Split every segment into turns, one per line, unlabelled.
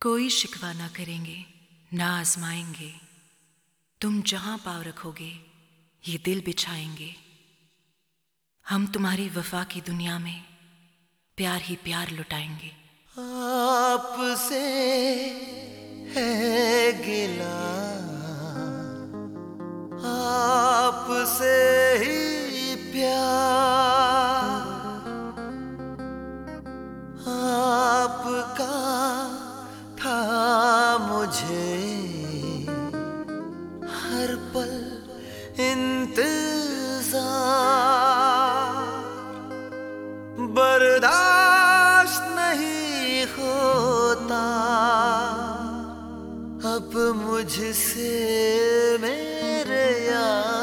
कोई शिकवा ना करेंगे, ना आजमाएंगे। तुम जहां पाँव रखोगे ये दिल बिछाएंगे। हम तुम्हारी वफा की दुनिया में प्यार ही प्यार लुटाएंगे।
आपसे है गिला, आपसे ही प्यार, आपका था मुझे हर पल इंतजार। बर्दाश्त नहीं होता अब मुझसे मेरे यार।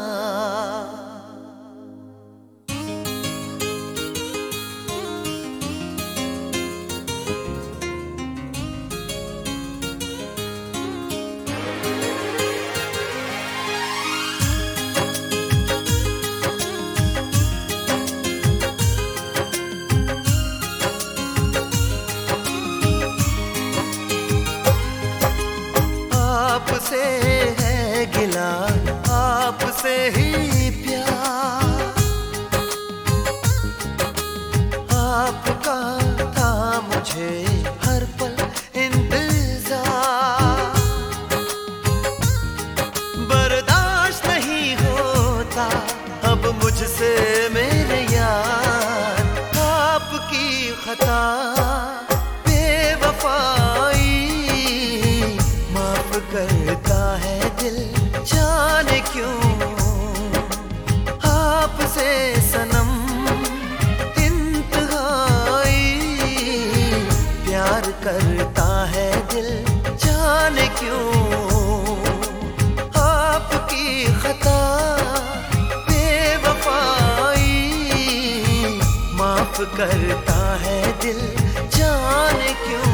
आपसे है गिला, आपसे ही प्यार, आपका था मुझे हर पल इंतजार। बर्दाश्त नहीं होता अब मुझसे मेरे यार। आपकी खता करता है दिल जाने क्यों। आपसे सनम इंतहाई प्यार करता है दिल जाने क्यों। आपकी खता बेवफाई माफ करता है दिल जाने क्यों।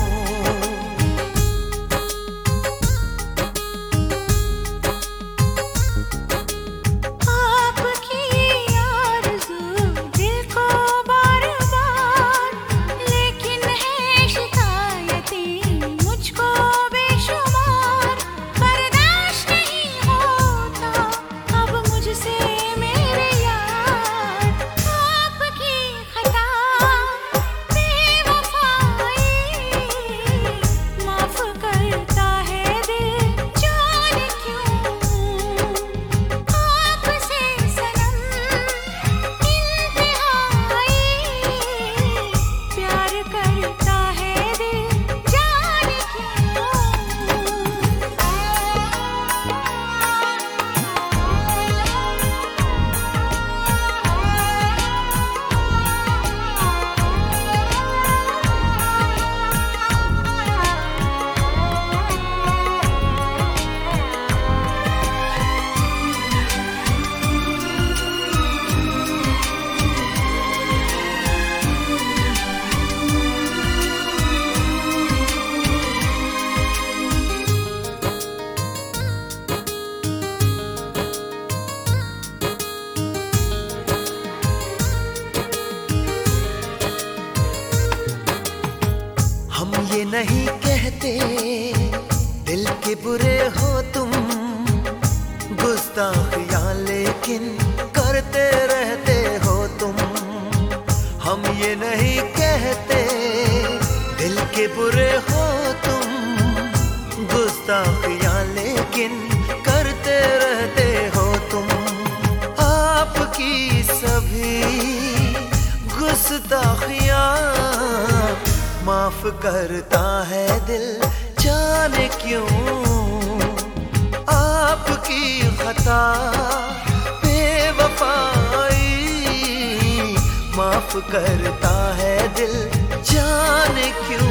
हम ये नहीं कहते दिल के बुरे हो तुम, गुस्ताखियां लेकिन करते रहते हो तुम। हम ये नहीं कहते दिल के बुरे हो तुम, गुस्ताखियां लेकिन करते रहते हो तुम। आपकी सभी गुस्ताखियां माफ करता है दिल जाने क्यों। आपकी खता बेवफाई माफ करता है दिल जाने क्यों।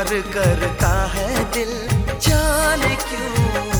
प्यार करता है दिल, जाने क्यों